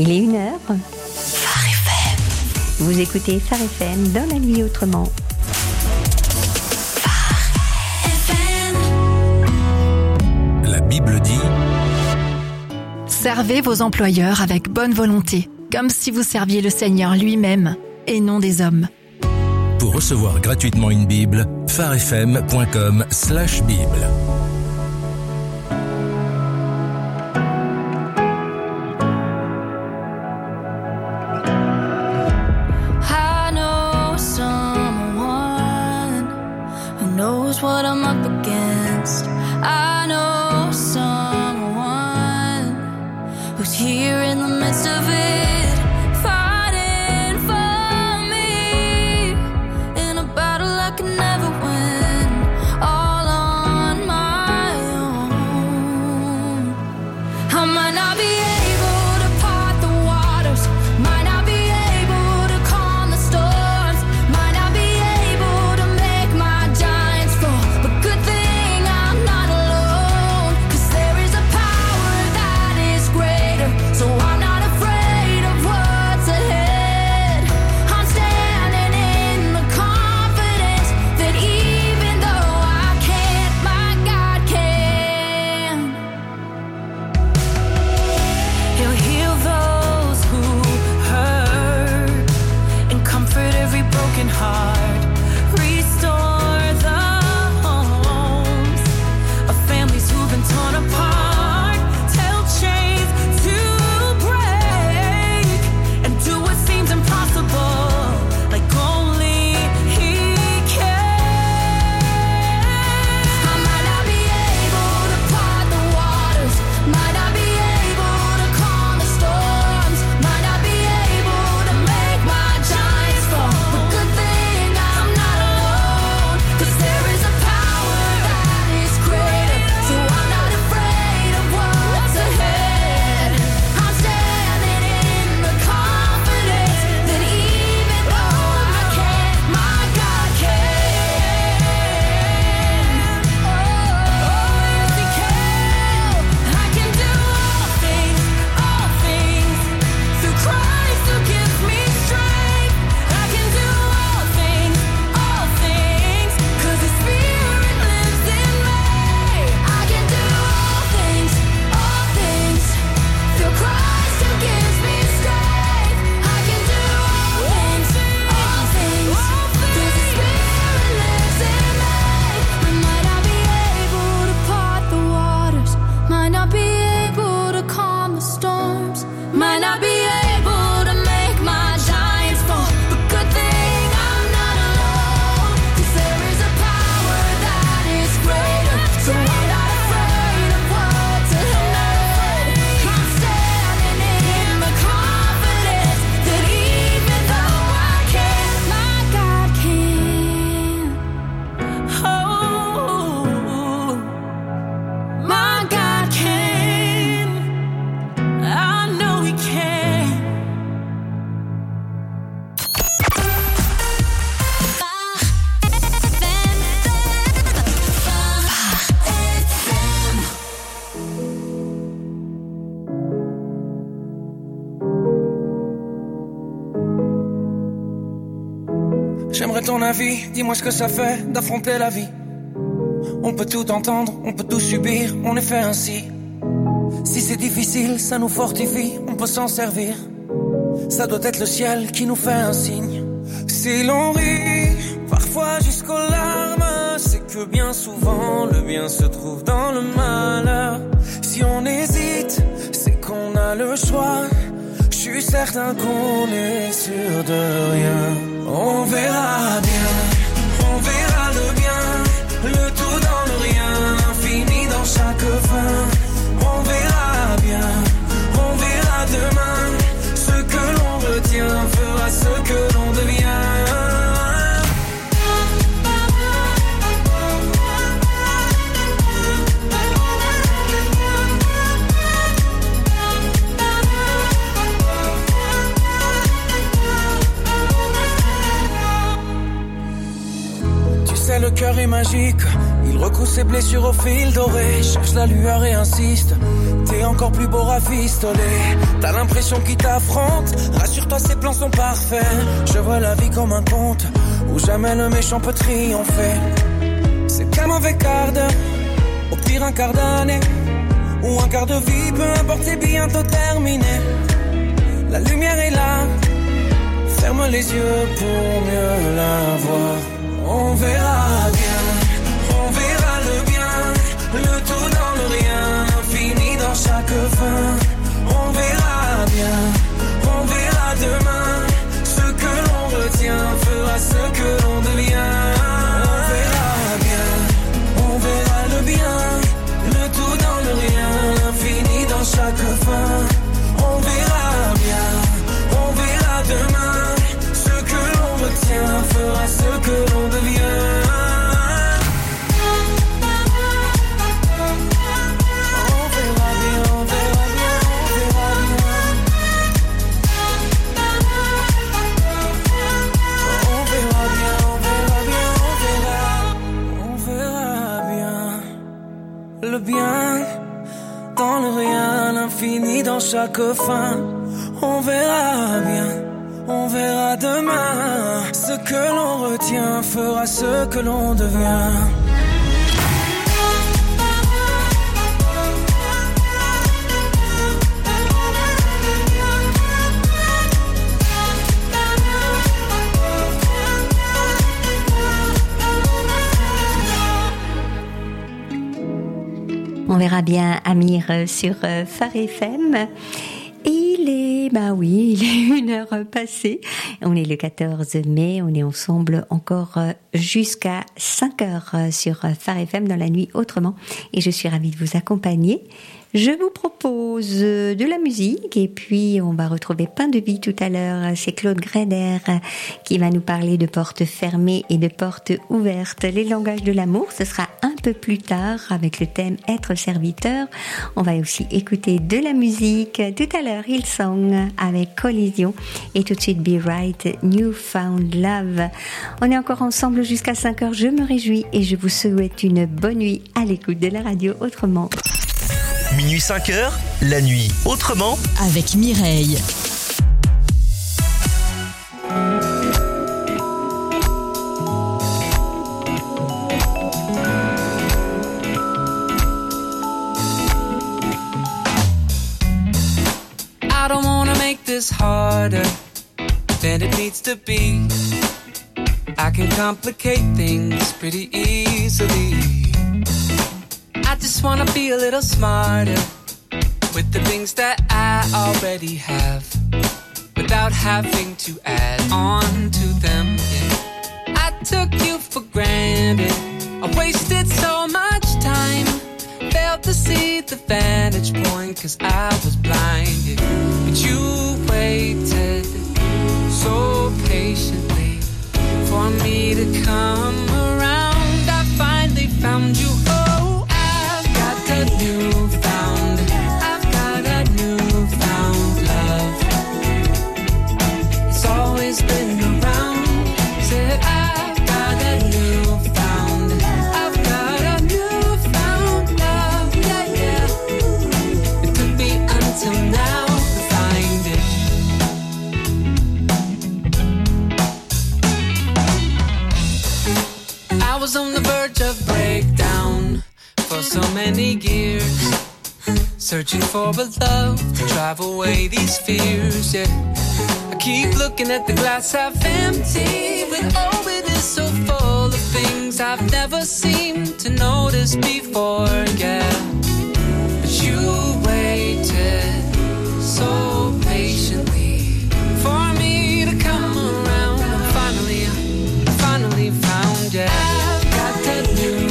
Il est 1h. Phare FM. Vous écoutez Phare FM dans la nuit autrement. Phare FM. La Bible dit: Servez vos employeurs avec bonne volonté, comme si vous serviez le Seigneur lui-même et non des hommes. Pour recevoir gratuitement une Bible, pharefm.com/Bible. What I'm up against. I know someone who's here in the midst of it, fighting for me in a battle I can never win, all on my own. I might not be able to part the waters, might not be able to calm the storms, might not be able to make my giants fall. But good thing I'm not alone, 'cause there is a power that is greater, so I'm not afraid of what's ahead. I'm standing in the confidence that even though I can't, my God can. He'll heal those who hurt and comfort every broken heart, restore the homes of families who've been torn apart, tell chains to break and do what seems impossible, like only He can. I might not be able to part the waters, might not be able to calm the storms, might not be able to make my giants fall. But good thing I'm not alone, 'cause there is a power that is greater, so I'm not afraid of what's ahead. I'm standing in the confidence that even though I can't, my God can. Oh, yes He can. I can do all things through Christ who gives me strength. I can do all things 'cause His Spirit lives in me. I can do all things through Christ who gives me strength. I can do all things 'cause His Spirit lives in me. I might not be able to part the waters, might not be able to calm the storms, might not be able to make my giants fall. But good thing I'm not alone, 'cause there is a power that is greater, so I'm not afraid of what's ahead. I'm standing in the confidence that even though I can't, my God can. Oh, my God can. I know He can. J'aimerais ton avis, dis-moi ce que ça fait d'affronter la vie. On peut tout entendre, on peut tout subir, on est fait ainsi. Si c'est difficile, ça nous fortifie, on peut s'en servir. Ça doit être le ciel qui nous fait un signe. Si l'on rit, parfois jusqu'aux larmes, c'est que bien souvent le bien se trouve dans le malheur. Si on hésite, c'est qu'on a le choix. Je suis certain qu'on est sûr de rien. On verra bien, on verra le bien, le tout dans le rien, l'infini dans chaque fin. On verra bien, on verra demain. Ce que l'on retient fera ce que l'on devient. Tu sais, le cœur est magique, Il recoue ses blessures au fil doré, cherche la lueur et insiste. T'es encore plus beau rafistolé. T'as l'impression qu'il t'affronte. Rassure-toi, ses plans sont parfaits. Je vois la vie comme un conte où jamais le méchant peut triompher. C'est qu'un mauvais quart d'heure, au pire un quart d'année, ou un quart de vie, peu importe, c'est bientôt terminé. La lumière est là, ferme les yeux pour mieux la voir. On verra bien, on verra le bien, le tout dans le rien, l'infini dans chaque fin. On verra bien, on verra demain, ce que l'on retient fera ce que l'on devient. On verra bien, on verra le bien, le tout dans le rien, l'infini dans chaque fin. On verra bien, on verra demain, ce que l'on retient fera ce que l'on devient. Le bien dans le rien, l'infini dans chaque fin. On verra bien, on verra demain. Ce que l'on retient fera ce que l'on devient. On verra bien Amir sur Phare FM. Il est 1h passée. On est le 14 mai, on est ensemble encore jusqu'à 5h sur Phare FM dans la nuit autrement. Et je suis ravie de vous accompagner. Je vous propose de la musique et puis on va retrouver Pain de vie tout à l'heure. C'est Claude Greider qui va nous parler de portes fermées et de portes ouvertes. Les langages de l'amour, ce sera un peu plus tard avec le thème être serviteur. On va aussi écouter de la musique. Tout à l'heure, Hillsong avec Collision et tout de suite Be Right, New Found Love. On est encore ensemble jusqu'à 5h. Je me réjouis et je vous souhaite une bonne nuit à l'écoute de la radio autrement. Minuit 5h, la nuit autrement avec Mireille. I don't wanna make this harder than it needs to be. I can complicate things pretty easily. I just wanna be a little smarter with the things that I already have, without having to add on to them. Yeah. I took you for granted, I wasted so much time, failed to see the vantage point cause I was blinded. But you waited so patiently for me to come around. I finally found you. I've got a newfound love. It's always been around. Said I've got a newfound love. Yeah, yeah. It took me until now to find it. I was on the verge of breakdown for so many years, searching for a love to drive away these fears, yeah. I keep looking at the glass half empty, but oh, it is so full of things I've never seemed to notice before, yeah. But you waited so patiently for me to come around, and finally found, yeah. I've got that new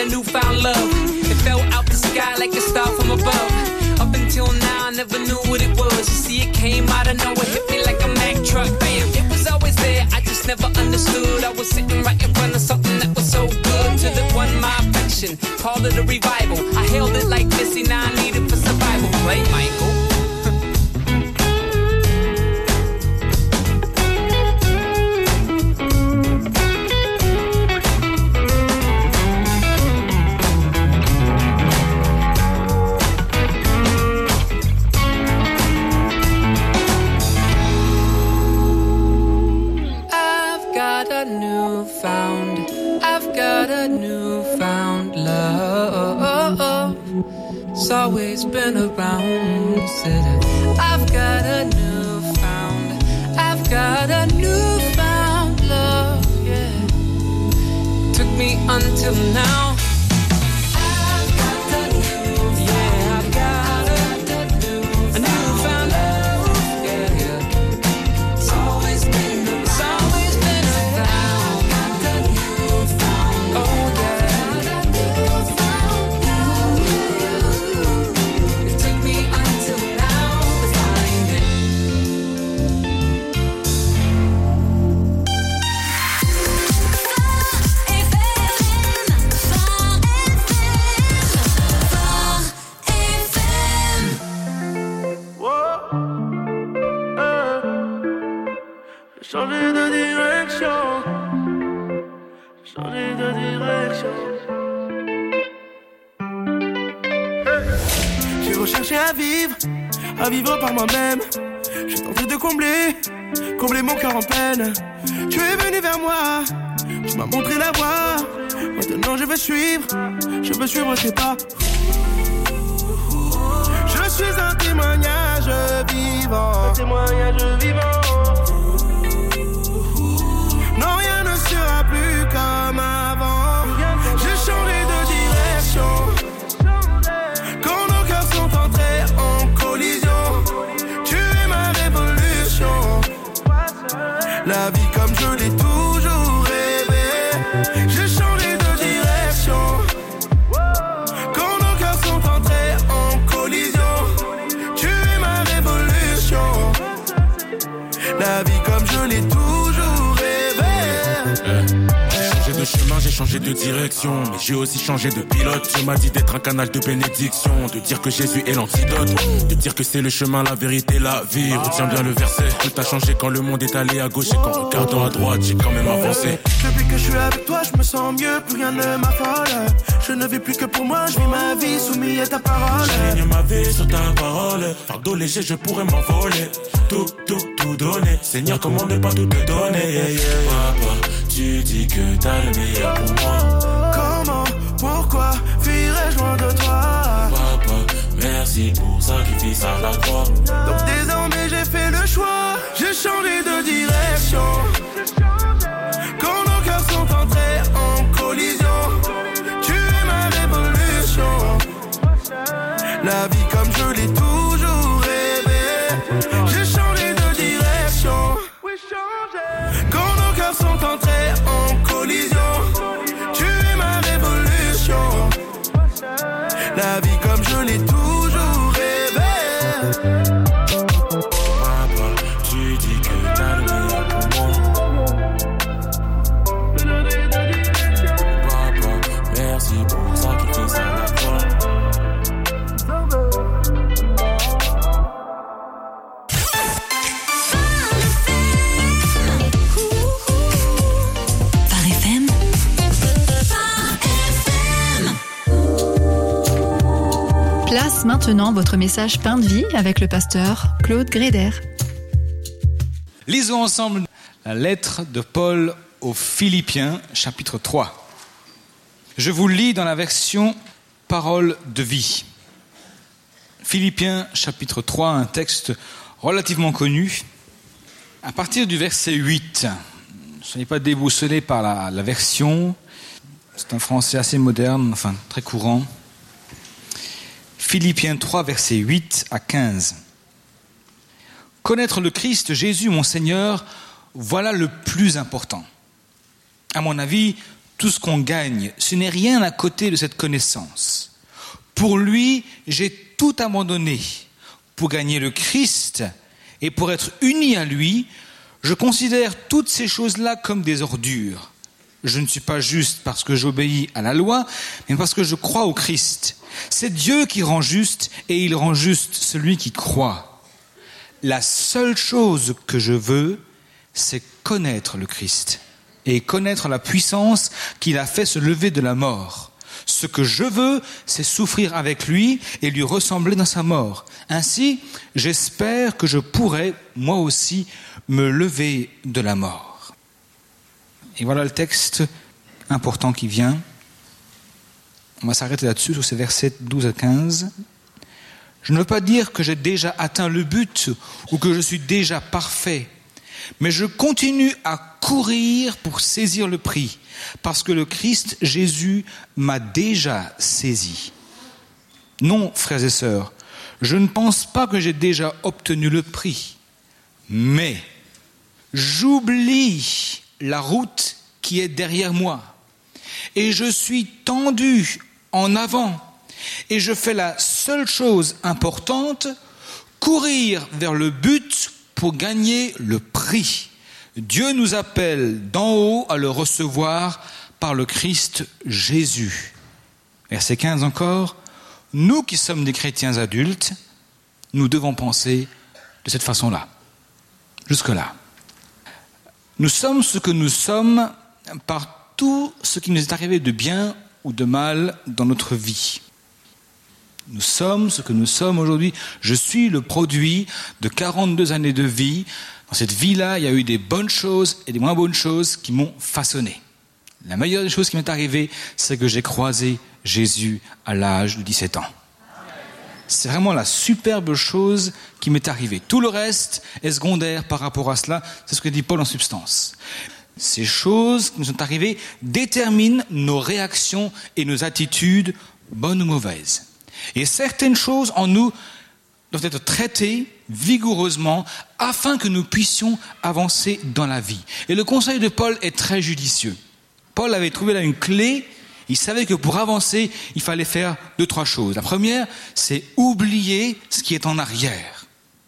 newfound love. It fell out the sky like a star from above. Up until now, I never knew what it was. You see, it came out of nowhere, hit me like a Mack truck. Bam, it was always there, I just never understood. I was sitting right in front of something that was so good. Till it won my affection, called it a revival. I hailed it like Missy, now I need it for survival. Play Michael. I've got a newfound love. It's always been around. Said I've got a newfound love. Yeah, took me until now. I've got a newfound love. Yeah, yeah. It's always been around. Changer de direction. Hey. J'ai recherché à vivre par moi-même. J'ai tenté de combler mon cœur en peine. Tu es venu vers moi, tu m'as montré la voie. Maintenant je veux suivre tes pas. Je suis un témoignage vivant. Non, rien ne sera plus comme avant. J'ai changé de direction. Quand nos cœurs sont entrés en collision, tu es ma révolution. La vie comme je l'ai toujours rêvé. J'ai changé de direction. Quand nos cœurs sont entrés en collision, tu es ma révolution. La vie comme je l'ai toujours rêvé. J'ai changé de chemin, j'ai changé de direction, mais j'ai aussi changé de pilote. Dieu m'a dit d'être un canal de bénédiction, de dire que Jésus est l'antidote, de dire que c'est le chemin, la vérité, la vie. Retiens bien le verset, tout a changé quand le monde est allé à gauche et qu'en regardant à droite, j'ai quand même avancé. Depuis que je suis avec toi, je me sens mieux, plus rien ne m'affole. Je ne vis plus que pour moi, je vis ma vie soumis à ta parole. J'aligne ma vie sur ta parole, fardeau léger, je pourrais m'envoler. Tout donner, Seigneur, comment ne pas tout te donner, yeah, yeah. Papa, tu dis que t'as le meilleur pour moi. Comment, pourquoi fuirais-je loin de toi? Papa, merci pour sacrifice à la croix. Donc désormais j'ai fait le choix, j'ai changé de direction. Quand nos cœurs sont entrés en collision, tu es ma révolution. La vie comme je l'ai toujours rêvé. J'ai changé de direction. Quand nos cœurs sont entrés en collision, tu es ma révolution. La vie comme je l'ai toujours rêvé. Papa, tu dis que t'as le meilleur pour moi. Papa, merci pour sacrifice à la croix. Place maintenant votre message Pain de vie avec le pasteur Claude Gréder. Lisons ensemble la lettre de Paul aux Philippiens, chapitre 3. Je vous lis dans la version Parole de vie. Philippiens, chapitre 3, un texte relativement connu. À partir du verset 8, ne soyez pas déboussolés par la version. C'est un français assez moderne, enfin très courant. Philippiens 3, versets 8 à 15. Connaître le Christ Jésus, mon Seigneur, voilà le plus important. À mon avis, tout ce qu'on gagne, ce n'est rien à côté de cette connaissance. Pour lui, j'ai tout abandonné pour gagner le Christ et pour être uni à lui. Je considère toutes ces choses-là comme des ordures. Je ne suis pas juste parce que j'obéis à la loi, mais parce que je crois au Christ. C'est Dieu qui rend juste et il rend juste celui qui croit. La seule chose que je veux, c'est connaître le Christ et connaître la puissance qu'il a fait se lever de la mort. Ce que je veux, c'est souffrir avec lui et lui ressembler dans sa mort. Ainsi, j'espère que je pourrai, moi aussi, me lever de la mort. Et voilà le texte important qui vient. On va s'arrêter là-dessus, sur ces versets 12 à 15. Je ne veux pas dire que j'ai déjà atteint le but ou que je suis déjà parfait, mais je continue à courir pour saisir le prix, parce que le Christ Jésus m'a déjà saisi. Non, frères et sœurs, je ne pense pas que j'ai déjà obtenu le prix, mais j'oublie la route qui est derrière moi et je suis tendu en avant et je fais la seule chose importante, courir vers le but pour gagner le prix. Dieu nous appelle d'en haut à le recevoir par le Christ Jésus. Verset 15 encore. Nous qui sommes des chrétiens adultes, nous devons penser de cette façon-là. Jusque-là. Nous sommes ce que nous sommes par tout ce qui nous est arrivé de bien ou de mal dans notre vie. Nous sommes ce que nous sommes aujourd'hui. Je suis le produit de 42 années de vie. Dans cette vie-là, il y a eu des bonnes choses et des moins bonnes choses qui m'ont façonné. La meilleure des choses qui m'est arrivée, c'est que j'ai croisé Jésus à l'âge de 17 ans. C'est vraiment la superbe chose qui m'est arrivée. Tout le reste est secondaire par rapport à cela. C'est ce que dit Paul en substance. Ces choses qui nous sont arrivées déterminent nos réactions et nos attitudes, bonnes ou mauvaises. Et certaines choses en nous doivent être traitées vigoureusement afin que nous puissions avancer dans la vie. Et le conseil de Paul est très judicieux. Paul avait trouvé là une clé. Il savait que pour avancer, il fallait faire 2-3 choses. La première, c'est oublier ce qui est en arrière.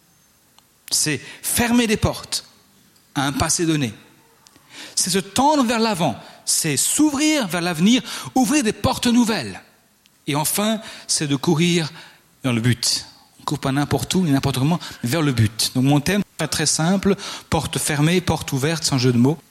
C'est fermer des portes à un passé donné. C'est se tendre vers l'avant. C'est s'ouvrir vers l'avenir, ouvrir des portes nouvelles. Et enfin, c'est de courir vers le but. On ne court pas n'importe où et n'importe comment, mais vers le but. Donc mon thème est très simple, porte fermée, porte ouverte, sans jeu de mots.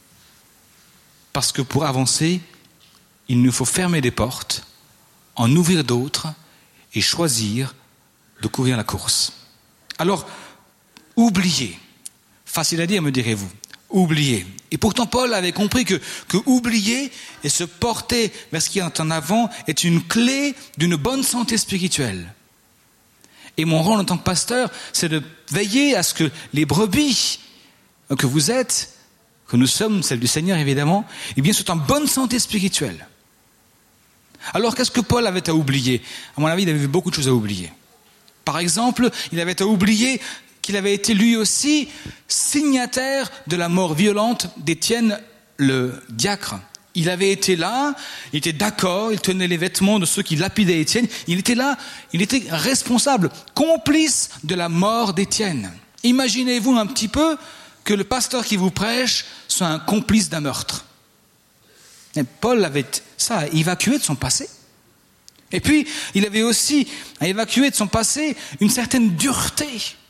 Parce que pour avancer, il nous faut fermer des portes, en ouvrir d'autres et choisir de courir la course. Alors, oublier. Facile à dire, me direz-vous. Oublier. Et pourtant, Paul avait compris que oublier et se porter vers ce qui est en avant est une clé d'une bonne santé spirituelle. Et mon rôle en tant que pasteur, c'est de veiller à ce que les brebis que vous êtes, que nous sommes, celles du Seigneur évidemment, eh bien, soient en bonne santé spirituelle. Alors, qu'est-ce que Paul avait à oublier ? À mon avis, il avait beaucoup de choses à oublier. Par exemple, il avait à oublier qu'il avait été lui aussi signataire de la mort violente d'Étienne le diacre. Il avait été là, il était d'accord, il tenait les vêtements de ceux qui lapidaient Étienne. Il était là, il était responsable, complice de la mort d'Étienne. Imaginez-vous un petit peu que le pasteur qui vous prêche soit un complice d'un meurtre. Et Paul avait ça à évacuer de son passé. Et puis, il avait aussi à évacuer de son passé une certaine dureté.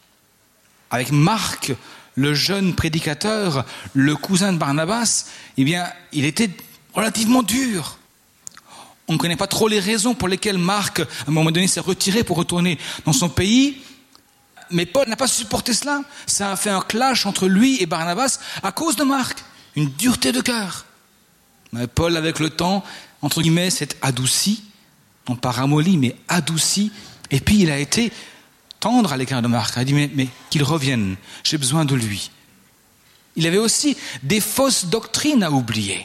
Avec Marc, le jeune prédicateur, le cousin de Barnabas, eh bien, il était relativement dur. On ne connaît pas trop les raisons pour lesquelles Marc, à un moment donné, s'est retiré pour retourner dans son pays. Mais Paul n'a pas supporté cela. Ça a fait un clash entre lui et Barnabas à cause de Marc. Une dureté de cœur. Mais Paul, avec le temps, entre guillemets, s'est adouci. Non pas ramolli, mais adouci. Et puis, il a été tendre à l'égard de Marc. Il a dit, mais qu'il revienne. J'ai besoin de lui. Il avait aussi des fausses doctrines à oublier.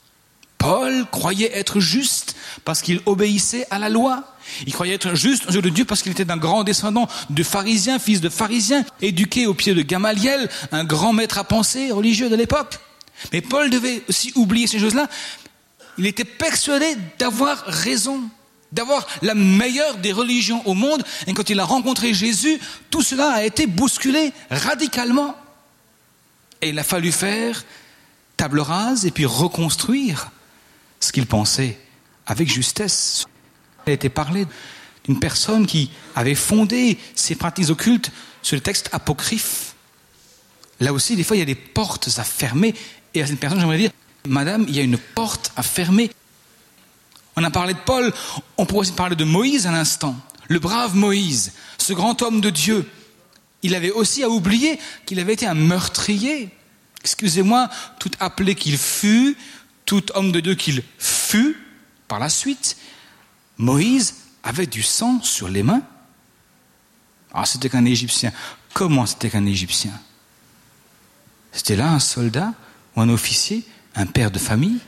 Paul croyait être juste parce qu'il obéissait à la loi. Il croyait être juste aux yeux de Dieu parce qu'il était d'un grand descendant de pharisiens, fils de pharisiens, éduqué au pied de Gamaliel, un grand maître à penser religieux de l'époque. Mais Paul devait aussi oublier ces choses-là il était persuadé d'avoir raison, d'avoir la meilleure des religions au monde. Et quand il a rencontré Jésus, tout cela a été bousculé radicalement. Et il a fallu faire table rase et puis reconstruire ce qu'il pensait avec justesse. Il a été parlé d'une personne qui avait fondé ses pratiques occultes sur les textes apocryphes. Là aussi, des fois, il y a des portes à fermer. Et à cette personne, j'aimerais dire, madame, il y a une porte à fermer. On a parlé de Paul, on pourrait aussi parler de Moïse à l'instant. Le brave Moïse, ce grand homme de Dieu. Il avait aussi à oublier qu'il avait été un meurtrier. Excusez-moi, tout appelé qu'il fut, tout homme de Dieu qu'il fut, par la suite, Moïse avait du sang sur les mains. Ah, c'était qu'un Égyptien. Comment c'était qu'un Égyptien? C'était là un soldat ou un officier, un père de famille.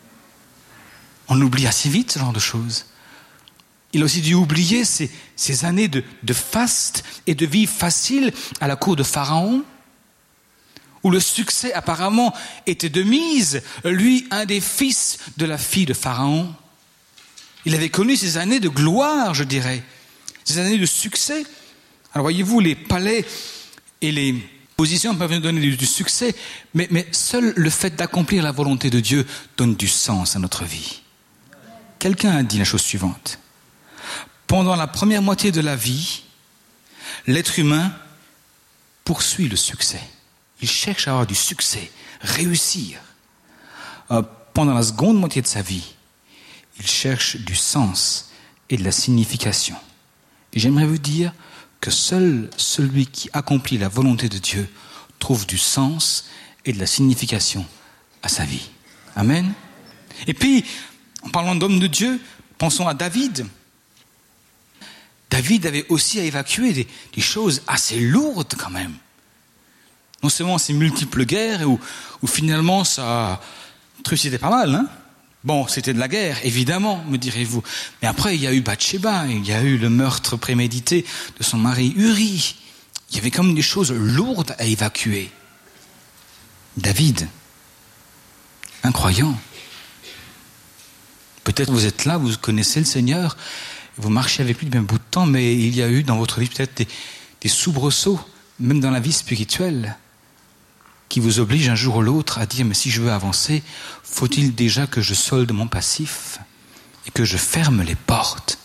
On oublie assez vite ce genre de choses. Il a aussi dû oublier ces années de faste et de vie facile à la cour de Pharaon, où le succès apparemment était de mise, lui, un des fils de la fille de Pharaon. Il avait connu ces années de gloire, je dirais, ces années de succès. Alors voyez-vous, les palais et les positions peuvent nous donner du succès, mais seul le fait d'accomplir la volonté de Dieu donne du sens à notre vie. Quelqu'un a dit la chose suivante. Pendant la première moitié de la vie, l'être humain poursuit le succès. Il cherche à avoir du succès, réussir. Pendant la seconde moitié de sa vie, il cherche du sens et de la signification. Et j'aimerais vous dire que seul celui qui accomplit la volonté de Dieu trouve du sens et de la signification à sa vie. Amen. Et puis, en parlant d'homme de Dieu, pensons à David. David avait aussi à évacuer des choses assez lourdes quand même. Non seulement ces multiples guerres où finalement ça trucidait pas mal, hein. Bon, c'était de la guerre, évidemment, me direz-vous. Mais après, il y a eu Bathsheba, il y a eu le meurtre prémédité de son mari Uri. Il y avait comme des choses lourdes à évacuer. David, un croyant. Peut-être vous êtes là, vous connaissez le Seigneur, vous marchez avec lui depuis un bout de temps, mais il y a eu dans votre vie peut-être des soubresauts, même dans la vie spirituelle, qui vous obligent un jour ou l'autre à dire, mais si je veux avancer, faut-il déjà que je solde mon passif et que je ferme les portes?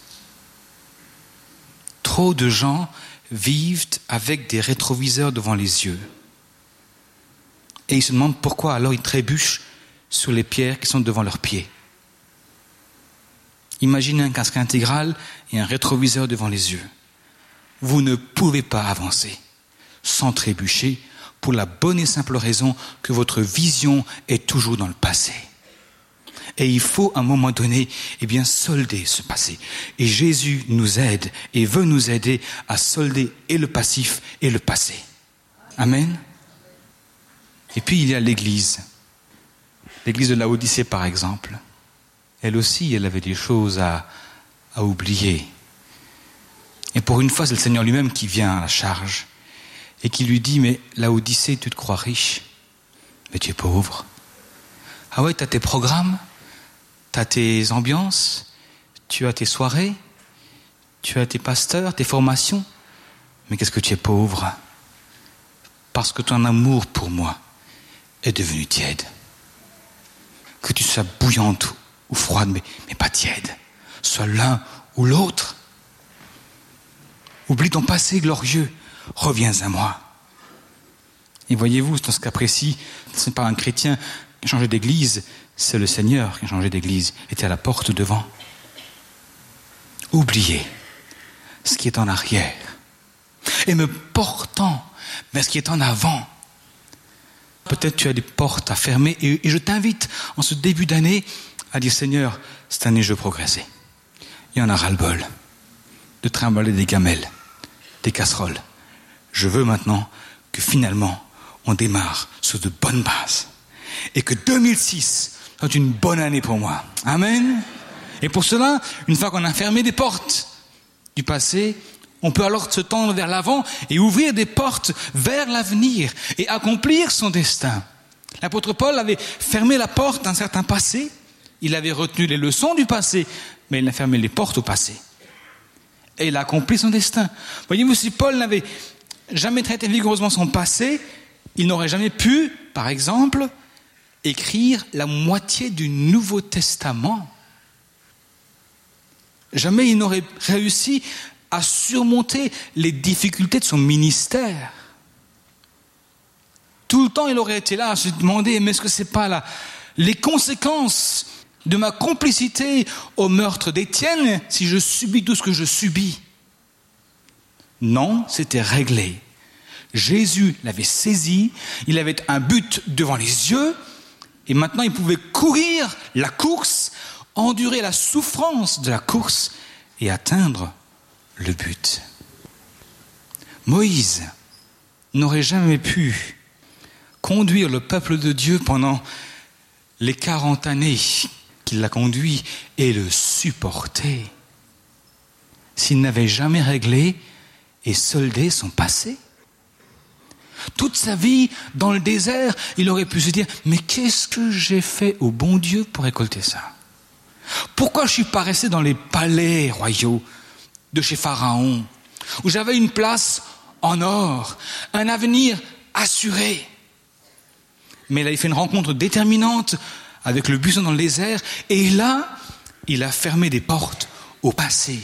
Trop de gens vivent avec des rétroviseurs devant les yeux. Et ils se demandent pourquoi alors ils trébuchent sur les pierres qui sont devant leurs pieds. Imaginez un casque intégral et un rétroviseur devant les yeux. Vous ne pouvez pas avancer sans trébucher, pour la bonne et simple raison que votre vision est toujours dans le passé. Et il faut à un moment donné, solder ce passé. Et Jésus nous aide et veut nous aider à solder et le passif et le passé. Amen. Et puis il y a l'Église. L'Église de Laodicée par exemple. Elle aussi, elle avait des choses à oublier. Et pour une fois, c'est le Seigneur lui-même qui vient à la charge. Et qui lui dit, mais Laodicée, tu te crois riche, mais tu es pauvre. Ah ouais, tu as tes programmes, tu as tes ambiances, tu as tes soirées, tu as tes pasteurs, tes formations, mais qu'est-ce que tu es pauvre? Parce que ton amour pour moi est devenu tiède. Que tu sois bouillante ou froide, mais pas tiède. Sois l'un ou l'autre. Oublie ton passé glorieux. Reviens à moi. Et voyez-vous, dans ce cas précis, ce n'est pas un chrétien qui a changé d'église, c'est le Seigneur qui a changé d'église, était à la porte devant. Oubliez ce qui est en arrière et me portant vers ce qui est en avant. Peut-être tu as des portes à fermer et je t'invite en ce début d'année à dire, Seigneur, cette année je veux progresser. Il y en a ras-le-bol de trimballer des gamelles, des casseroles. Je veux maintenant que finalement, on démarre sur de bonnes bases. Et que 2006 soit une bonne année pour moi. Amen. Et pour cela, une fois qu'on a fermé des portes du passé, on peut alors se tendre vers l'avant et ouvrir des portes vers l'avenir et accomplir son destin. L'apôtre Paul avait fermé la porte d'un certain passé Il avait retenu les leçons du passé, mais il a fermé les portes au passé. Et il a accompli son destin. Voyez-vous, si Paul n'avait jamais traité vigoureusement son passé, il n'aurait jamais pu, par exemple, écrire la moitié du Nouveau Testament. Jamais il n'aurait réussi à surmonter les difficultés de son ministère. Tout le temps, il aurait été là à se demander, mais est-ce que c'est pas les conséquences de ma complicité au meurtre d'Étienne si je subis tout ce que je subis? Non, c'était réglé. Jésus l'avait saisi, il avait un but devant les yeux, et maintenant il pouvait courir la course, endurer la souffrance de la course et atteindre le but. Moïse n'aurait jamais pu conduire le peuple de Dieu pendant les 40 années qu'il l'a conduit et le supporter s'il n'avait jamais réglé et soldé son passé. Toute sa vie dans le désert, il aurait pu se dire « Mais qu'est-ce que j'ai fait au bon Dieu pour récolter ça ? Pourquoi je ne suis pas resté dans les palais royaux de chez Pharaon, où j'avais une place en or, un avenir assuré ?» Mais là, il fait une rencontre déterminante avec le buisson dans le désert, et là, il a fermé des portes au passé.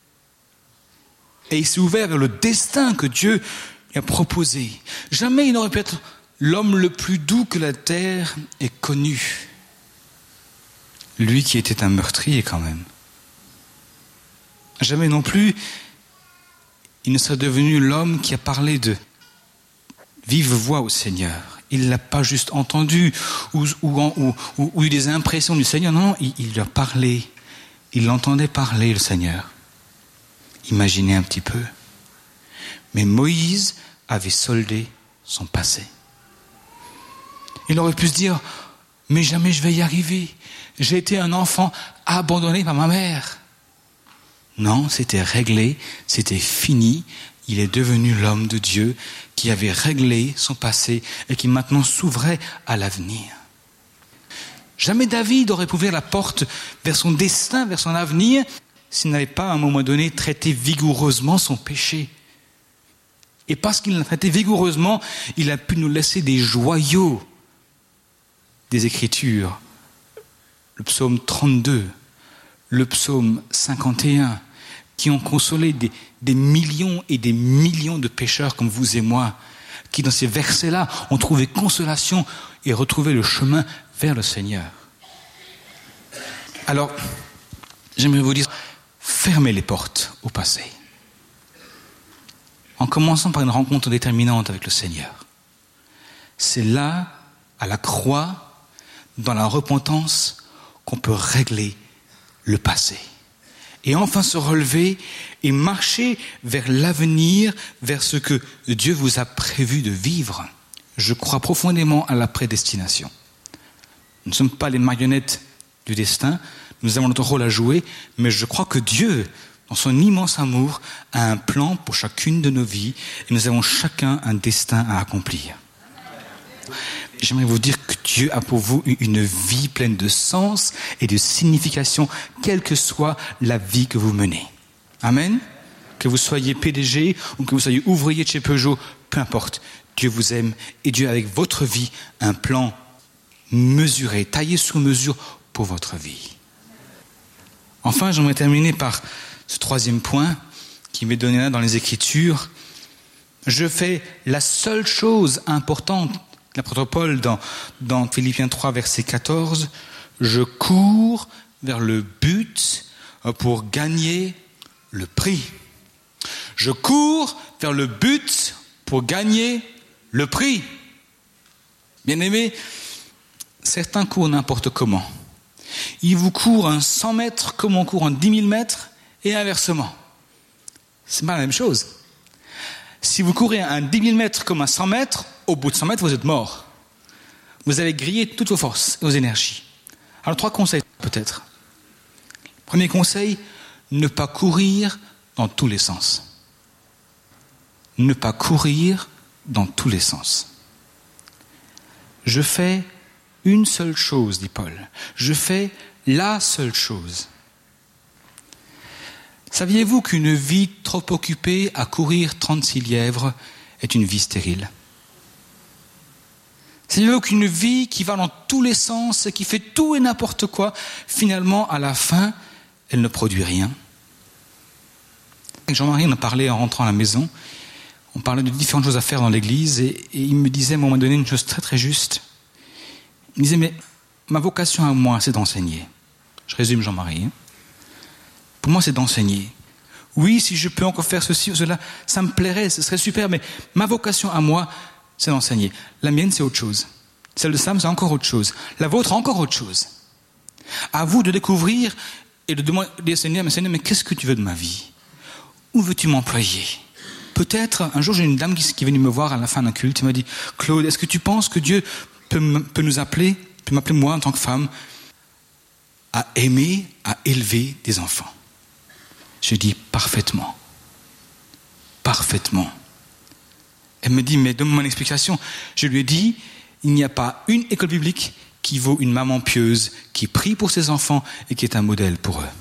Et il s'est ouvert vers le destin que Dieu lui a proposé. Jamais il n'aurait pu être l'homme le plus doux que la terre ait connu. Lui qui était un meurtrier quand même. Jamais non plus il ne serait devenu l'homme qui a parlé de vive voix au Seigneur. Il ne l'a pas juste entendu ou eu des impressions du Seigneur. Non, il lui a parlé. Il l'entendait parler, le Seigneur. Imaginez un petit peu. Mais Moïse avait soldé son passé. Il aurait pu se dire, mais jamais je vais y arriver. J'ai été un enfant abandonné par ma mère. Non, c'était réglé, c'était fini. Il est devenu l'homme de Dieu qui avait réglé son passé et qui maintenant s'ouvrait à l'avenir. Jamais David aurait pu ouvrir la porte vers son destin, vers son avenir, s'il n'avait pas à un moment donné traité vigoureusement son péché. Et parce qu'il l'a traité vigoureusement, il a pu nous laisser des joyaux des Écritures. Le psaume 32, le psaume 51, qui ont consolé des millions et des millions de pécheurs comme vous et moi, qui dans ces versets-là ont trouvé consolation et retrouvé le chemin vers le Seigneur. Alors, j'aimerais vous dire, fermez les portes au passé. En commençant par une rencontre déterminante avec le Seigneur. C'est là, à la croix, dans la repentance, qu'on peut régler le passé. Et enfin se relever et marcher vers l'avenir, vers ce que Dieu vous a prévu de vivre. Je crois profondément à la prédestination. Nous ne sommes pas les marionnettes du destin, nous avons notre rôle à jouer, mais je crois que Dieu, dans son immense amour, a un plan pour chacune de nos vies et nous avons chacun un destin à accomplir. J'aimerais vous dire que Dieu a pour vous une vie pleine de sens et de signification, quelle que soit la vie que vous menez. Amen. Que vous soyez PDG ou que vous soyez ouvrier de chez Peugeot, peu importe. Dieu vous aime et Dieu a avec votre vie un plan mesuré, taillé sur mesure pour votre vie. Enfin, j'aimerais terminer par ce troisième point qui m'est donné là dans les Écritures. Je fais la seule chose importante, l'apôtre Paul dans Philippiens 3, verset 14, je cours vers le but pour gagner le prix. Je cours vers le but pour gagner le prix. Bien-aimés, certains courent n'importe comment. Ils vous courent un 100 mètres comme on court un 10 000 mètres et inversement. C'est pas la même chose. Si vous courez un 10 000 mètres comme un 100 mètres, au bout de 100 mètres, vous êtes mort. Vous avez grillé toutes vos forces et vos énergies. Alors 3 conseils peut-être. Premier conseil, ne pas courir dans tous les sens. Ne pas courir dans tous les sens. Je fais une seule chose, dit Paul. Je fais la seule chose. Saviez-vous qu'une vie trop occupée à courir 36 lièvres est une vie stérile? Saviez-vous qu'une vie qui va dans tous les sens et qui fait tout et n'importe quoi, finalement, à la fin, elle ne produit rien? Avec Jean-Marie, on a parlé en rentrant à la maison. On parlait de différentes choses à faire dans l'église et il me disait à un moment donné une chose très très juste. Il me disait, mais ma vocation à moi, c'est d'enseigner. Je résume Jean-Marie. Pour moi, c'est d'enseigner. Oui, si je peux encore faire ceci ou cela, ça me plairait, ce serait super, mais ma vocation à moi, c'est d'enseigner. La mienne, c'est autre chose. Celle de Sam, c'est encore autre chose. La vôtre, encore autre chose. À vous de découvrir et de demander au Seigneur, mais qu'est-ce que tu veux de ma vie? Où veux-tu m'employer? Peut-être, un jour, j'ai une dame qui est venue me voir à la fin d'un culte, elle m'a dit, Claude, est-ce que tu penses que Dieu peut nous appeler, peut m'appeler moi en tant que femme, à aimer, à élever des enfants? Je dis, parfaitement. Parfaitement. Elle me dit, mais donne-moi une explication. Je lui ai dit, il n'y a pas une école biblique qui vaut une maman pieuse, qui prie pour ses enfants et qui est un modèle pour eux.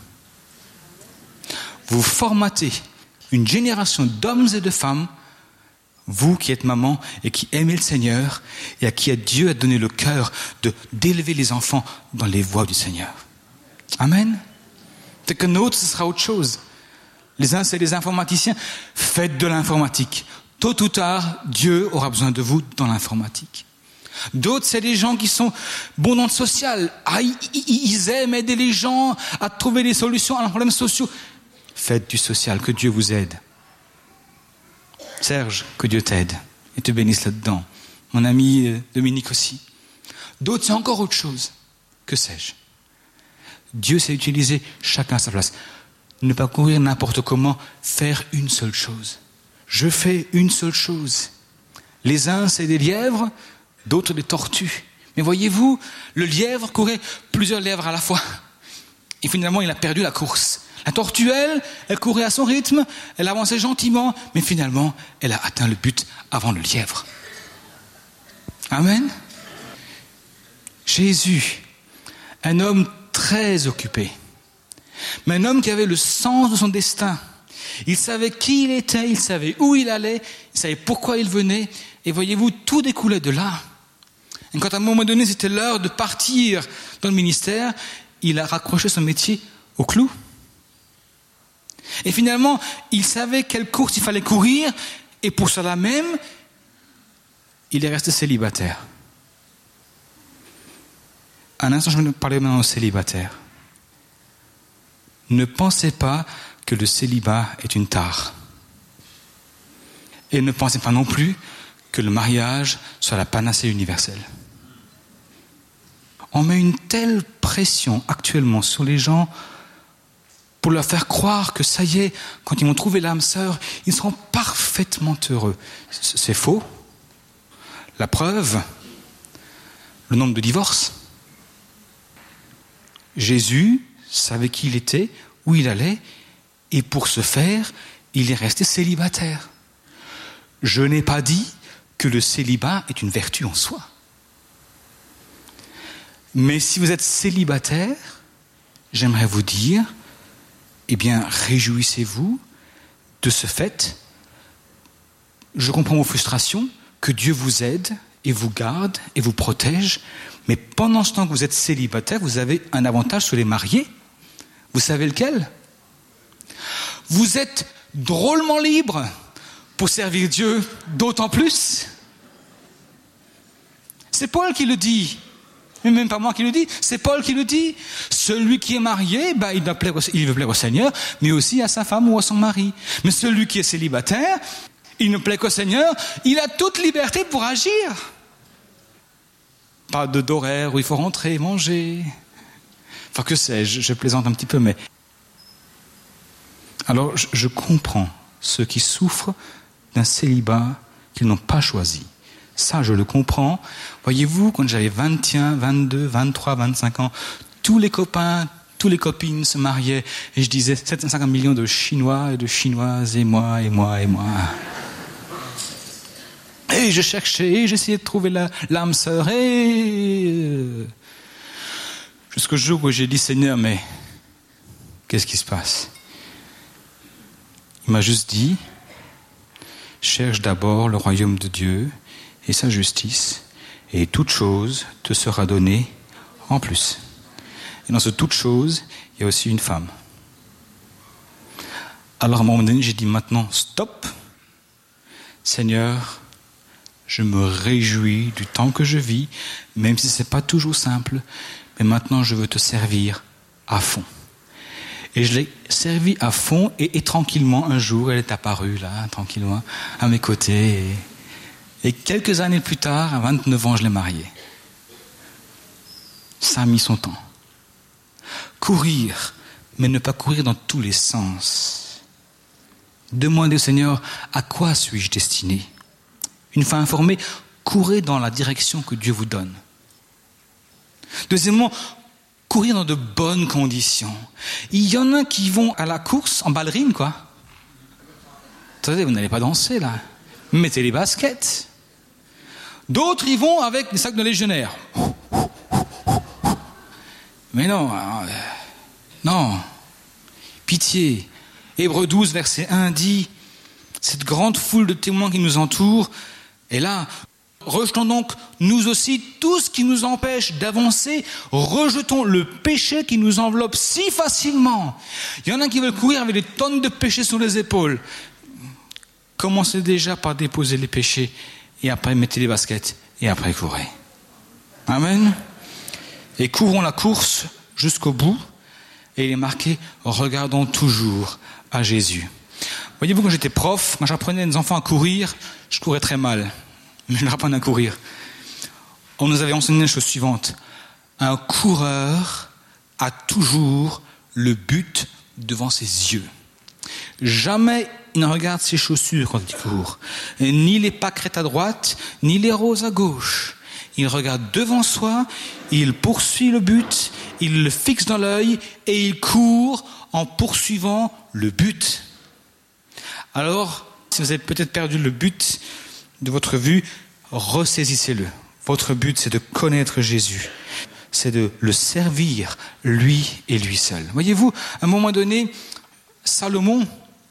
Vous formatez une génération d'hommes et de femmes, vous qui êtes maman et qui aimez le Seigneur et à qui Dieu a donné le cœur d'élever les enfants dans les voies du Seigneur. Amen. C'est que nôtre, ce sera autre chose. Les uns, c'est les informaticiens. Faites de l'informatique. Tôt ou tard, Dieu aura besoin de vous dans l'informatique. D'autres, c'est des gens qui sont bons dans le social. Ils aiment aider les gens à trouver des solutions à leurs problèmes sociaux. Faites du social, que Dieu vous aide. Serge, que Dieu t'aide et te bénisse là-dedans. Mon ami Dominique aussi. D'autres, c'est encore autre chose. Que sais-je? Dieu sait utiliser chacun à sa place. Ne pas courir n'importe comment, faire une seule chose. Je fais une seule chose. Les uns, c'est des lièvres, d'autres des tortues. Mais voyez-vous, le lièvre courait plusieurs lièvres à la fois. Et finalement, il a perdu la course. La tortue, elle courait à son rythme, elle avançait gentiment, mais finalement, elle a atteint le but avant le lièvre. Amen. Jésus, un homme très occupé, mais un homme qui avait le sens de son destin. Il savait qui il était, il savait où il allait, il savait pourquoi il venait, et voyez-vous, tout découlait de là. Et quand à un moment donné, c'était l'heure de partir dans le ministère, il a raccroché son métier au clou. Et finalement, il savait quelle course il fallait courir, et pour cela même, il est resté célibataire. Un instant, je vais parler maintenant aux célibataires. Ne pensez pas que le célibat est une tare. Et ne pensez pas non plus que le mariage soit la panacée universelle. On met une telle pression actuellement sur les gens pour leur faire croire que ça y est, quand ils vont trouver l'âme sœur, ils seront parfaitement heureux. C'est faux. La preuve, le nombre de divorces. Jésus savait qui il était, où il allait, et pour ce faire, il est resté célibataire. Je n'ai pas dit que le célibat est une vertu en soi. Mais si vous êtes célibataire, j'aimerais vous dire, eh bien, réjouissez-vous de ce fait. Je comprends vos frustrations, que Dieu vous aide et vous garde et vous protège, mais pendant ce temps que vous êtes célibataire, vous avez un avantage sur les mariés. Vous savez lequel? Vous êtes drôlement libre pour servir Dieu d'autant plus. C'est Paul qui le dit. Mais même pas moi qui le dis, c'est Paul qui le dit. Celui qui est marié, il veut plaire au Seigneur, mais aussi à sa femme ou à son mari. Mais celui qui est célibataire, il ne plaît qu'au Seigneur, il a toute liberté pour agir. Pas d'horaire où il faut rentrer, manger. Enfin, que sais-je, je plaisante un petit peu, mais... Alors, je comprends ceux qui souffrent d'un célibat qu'ils n'ont pas choisi. Ça, je le comprends. Voyez-vous, quand j'avais 21, 22, 23, 25 ans, tous les copains, toutes les copines se mariaient, et je disais 750 millions de Chinois et de Chinoises, et moi, et moi, et moi. Et je cherchais, et j'essayais de trouver l'âme sœur, et... Jusqu'au jour où j'ai dit, Seigneur, mais qu'est-ce qui se passe? Il m'a juste dit, cherche d'abord le royaume de Dieu et sa justice, et toute chose te sera donnée en plus. Et dans ce toute chose, il y a aussi une femme. Alors à un moment donné, j'ai dit maintenant, stop. Seigneur, je me réjouis du temps que je vis, même si ce n'est pas toujours simple, mais maintenant je veux te servir à fond. Et je l'ai servi à fond, et tranquillement, un jour, elle est apparue là, tranquillement, à mes côtés. Et quelques années plus tard, à 29 ans, je l'ai mariée. Ça a mis son temps. Courir, mais ne pas courir dans tous les sens. Demandez au Seigneur, à quoi suis-je destiné? Une fois informé, courez dans la direction que Dieu vous donne. Deuxièmement, courir dans de bonnes conditions. Il y en a qui vont à la course en ballerine, quoi. Attendez, vous n'allez pas danser, là. Mettez les baskets. D'autres y vont avec des sacs de légionnaires. Mais non, non. Pitié. Hébreux 12, verset 1 dit, cette grande foule de témoins qui nous entoure, et là, rejetons donc nous aussi tout ce qui nous empêche d'avancer, rejetons le péché qui nous enveloppe si facilement. Il y en a qui veulent courir avec des tonnes de péchés sur les épaules. Commencez déjà par déposer les péchés, et après mettez les baskets, et après courez. Amen. Et courons la course jusqu'au bout, et il est marqué, regardons toujours à Jésus. Voyez-vous, quand j'étais prof, quand j'apprenais les enfants à courir, je courais très mal. Mais je leur apprenais à courir. On nous avait enseigné la chose suivante. Un coureur a toujours le but devant ses yeux. Jamais il ne regarde ses chaussures quand il court. Ni les pâquerettes à droite, ni les roses à gauche. Il regarde devant soi, il poursuit le but, il le fixe dans l'œil et il court en poursuivant le but. Alors, si vous avez peut-être perdu le but de votre vue, ressaisissez-le. Votre but, c'est de connaître Jésus. C'est de le servir, lui et lui seul. Voyez-vous, à un moment donné, Salomon,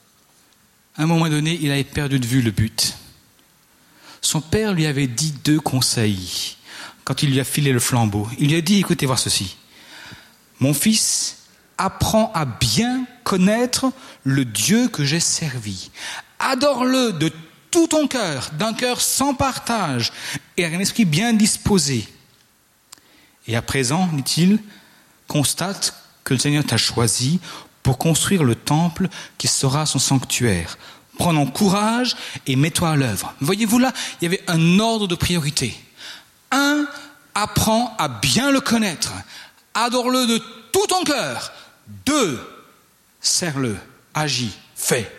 il avait perdu de vue le but. Son père lui avait dit 2 conseils quand il lui a filé le flambeau. Il lui a dit, écoutez voir ceci. Mon fils, apprends à bien connaître le Dieu que j'ai servi. Adore-le de tout ton cœur, d'un cœur sans partage et un esprit bien disposé. Et à présent, dit-il, constate que le Seigneur t'a choisi pour construire le temple qui sera son sanctuaire. Prends donc courage et mets-toi à l'œuvre. Voyez-vous là, il y avait un ordre de priorité. 1, apprends à bien le connaître. Adore-le de tout ton cœur. 2, sers-le, agis, fais.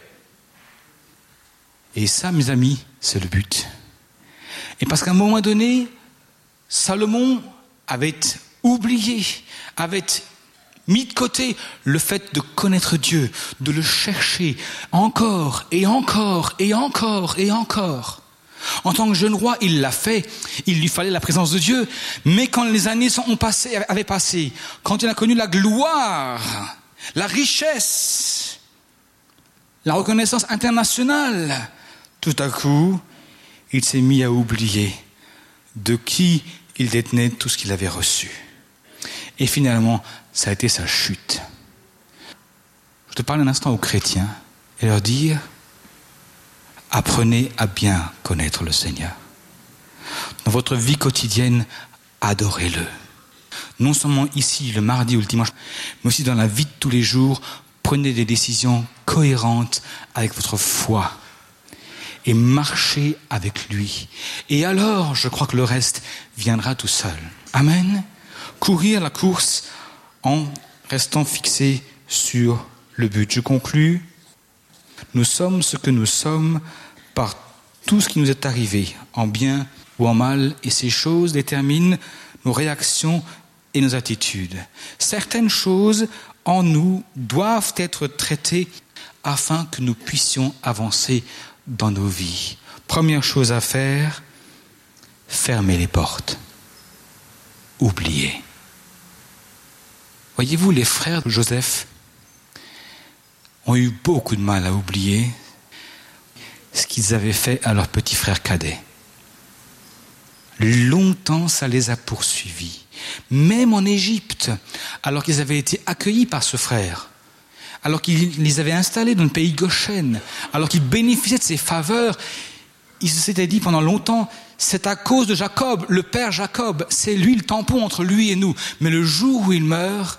Et ça, mes amis, c'est le but. Et parce qu'à un moment donné, Salomon avait oublié, avait mis de côté le fait de connaître Dieu, de le chercher encore et encore et encore et encore. En tant que jeune roi, il l'a fait, il lui fallait la présence de Dieu. Mais quand les années avaient passé, quand il a connu la gloire, la richesse, la reconnaissance internationale, tout à coup, il s'est mis à oublier de qui il détenait tout ce qu'il avait reçu. Et finalement, ça a été sa chute. Je te parle un instant aux chrétiens et leur dire, apprenez à bien connaître le Seigneur. Dans votre vie quotidienne, adorez-le. Non seulement ici, le mardi ou le dimanche, mais aussi dans la vie de tous les jours, prenez des décisions cohérentes avec votre foi. Et marchez avec lui. Et alors, je crois que le reste viendra tout seul. Amen. Courir la course en restant fixé sur le but. Je conclus. Nous sommes ce que nous sommes par tout ce qui nous est arrivé, en bien ou en mal, et ces choses déterminent nos réactions et nos attitudes. Certaines choses en nous doivent être traitées afin que nous puissions avancer dans nos vies. Première chose à faire, fermez les portes. Oubliez. Voyez-vous, les frères de Joseph ont eu beaucoup de mal à oublier ce qu'ils avaient fait à leur petit frère cadet. Longtemps, ça les a poursuivis. Même en Égypte, alors qu'ils avaient été accueillis par ce frère, alors qu'il les avait installés dans le pays Goshen, alors qu'ils bénéficiaient de ses faveurs, ils se s'étaient dit pendant longtemps, c'est à cause de Jacob, le père Jacob, c'est lui le tampon entre lui et nous. Mais le jour où il meurt,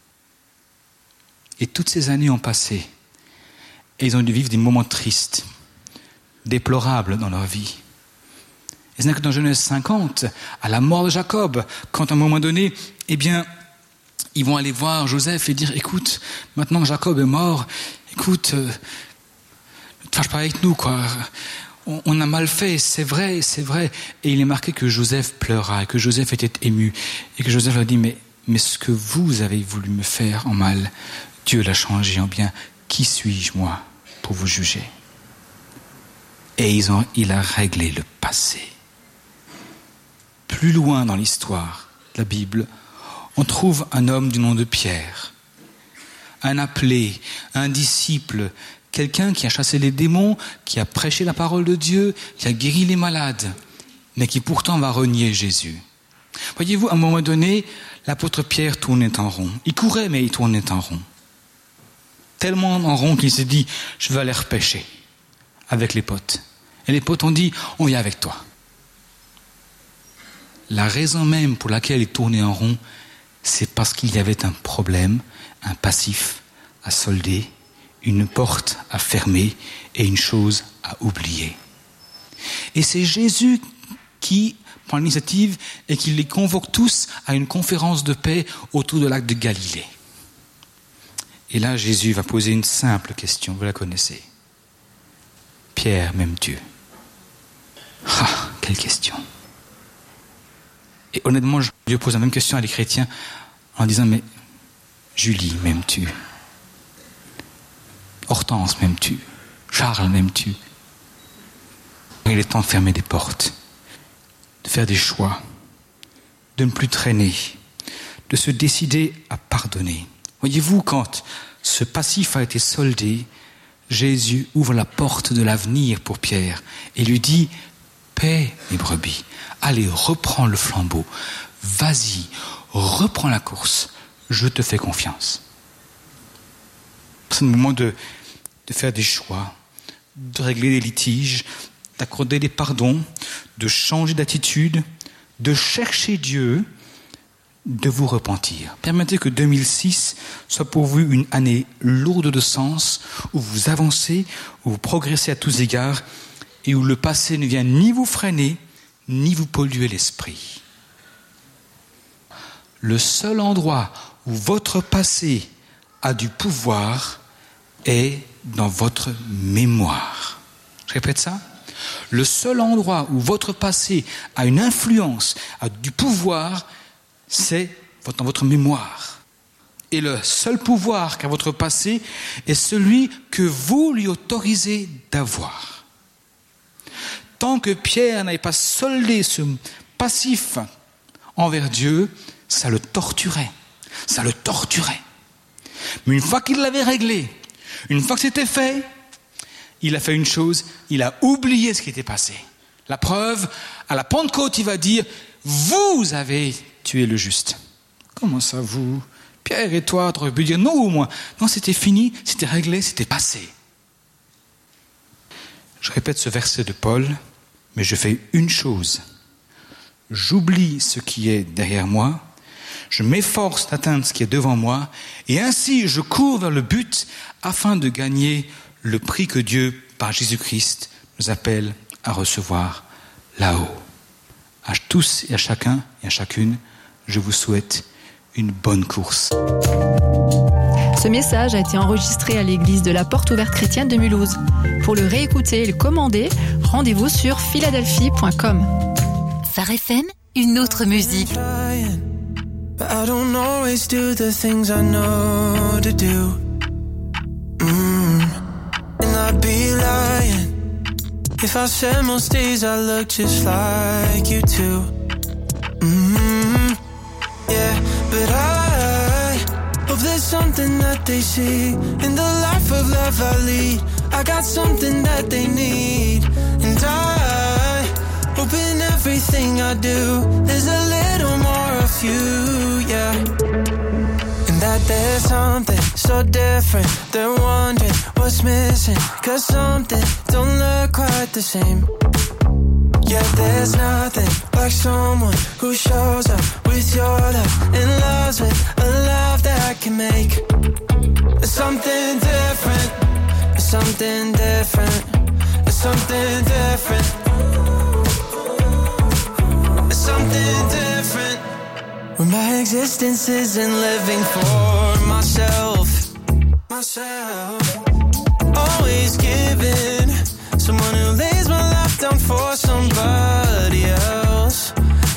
et toutes ces années ont passé, et ils ont dû vivre des moments tristes, déplorables dans leur vie. Et ce n'est que dans Genèse 50, à la mort de Jacob, quand à un moment donné, eh bien, ils vont aller voir Joseph et dire, écoute, maintenant que Jacob est mort, écoute, ne te fâche pas avec nous, quoi. On a mal fait, c'est vrai. Et il est marqué que Joseph pleura, et que Joseph était ému, et que Joseph leur dit, mais ce que vous avez voulu me faire en mal, Dieu l'a changé en bien. Qui suis-je, moi, pour vous juger? Et il a réglé le passé. Plus loin dans l'histoire de la Bible, on trouve un homme du nom de Pierre, un appelé, un disciple, quelqu'un qui a chassé les démons, qui a prêché la parole de Dieu, qui a guéri les malades, mais qui pourtant va renier Jésus. Voyez-vous, à un moment donné, l'apôtre Pierre tournait en rond. Il courait, mais il tournait en rond. Tellement en rond qu'il s'est dit, je vais aller repêcher avec les potes. Et les potes ont dit, on vient avec toi. La raison même pour laquelle il tournait en rond, c'est parce qu'il y avait un problème, un passif à solder, une porte à fermer et une chose à oublier. Et c'est Jésus qui prend l'initiative et qui les convoque tous à une conférence de paix autour de lac de Galilée. Et là, Jésus va poser une simple question, vous la connaissez. Pierre, m'aimes-tu? Ah, quelle question! Et honnêtement, Dieu pose la même question à les chrétiens en disant, mais Julie, m'aimes-tu? Hortense, m'aimes-tu? Charles, m'aimes-tu? Il est temps de fermer des portes, de faire des choix, de ne plus traîner, de se décider à pardonner. Voyez-vous, quand ce passif a été soldé, Jésus ouvre la porte de l'avenir pour Pierre et lui dit, paix mes brebis, allez, reprends le flambeau, vas-y, reprends la course, je te fais confiance. C'est le moment de faire des choix, de régler des litiges, d'accorder des pardons, de changer d'attitude, de chercher Dieu, de vous repentir. Permettez que 2006 soit pour vous une année lourde de sens, où vous avancez, où vous progressez à tous égards, et où le passé ne vient ni vous freiner, ni vous polluer l'esprit. Le seul endroit où votre passé a du pouvoir est dans votre mémoire. Je répète ça. Le seul endroit où votre passé a une influence, a du pouvoir, c'est dans votre mémoire. Et le seul pouvoir qu'a votre passé est celui que vous lui autorisez d'avoir. Tant que Pierre n'avait pas soldé ce passif envers Dieu, ça le torturait. Mais une fois qu'il l'avait réglé, une fois que c'était fait, il a fait une chose, il a oublié ce qui était passé. La preuve, à la Pentecôte, il va dire, vous avez tué le juste. Comment ça, vous? Pierre et toi, tu aurais pu dire non ou moi? Non, c'était fini, c'était réglé, c'était passé. Je répète ce verset de Paul, mais je fais une chose. J'oublie ce qui est derrière moi, je m'efforce d'atteindre ce qui est devant moi, et ainsi je cours vers le but afin de gagner le prix que Dieu, par Jésus-Christ, nous appelle à recevoir là-haut. À tous et à chacun et à chacune, je vous souhaite une bonne course. Ce message a été enregistré à l'église de la Porte Ouverte Chrétienne de Mulhouse. Pour le réécouter et le commander, rendez-vous sur philadelphie.com. Phare FM, une autre musique. But I don't always do the things I know to do. And I'd be lying if I said most days I look just like you do. Yeah, but something that they see in the life of love I lead. I got something that they need, and I hope in everything I do there's a little more of you, yeah. And that there's something so different, they're wondering what's missing, 'cause something don't look quite the same. Yeah, there's nothing like someone who shows up with your love and loves with a love that can make something different. Something different. Something different. Something different. When my existence isn't living for myself. Always giving. Someone who lays my life down for somebody else.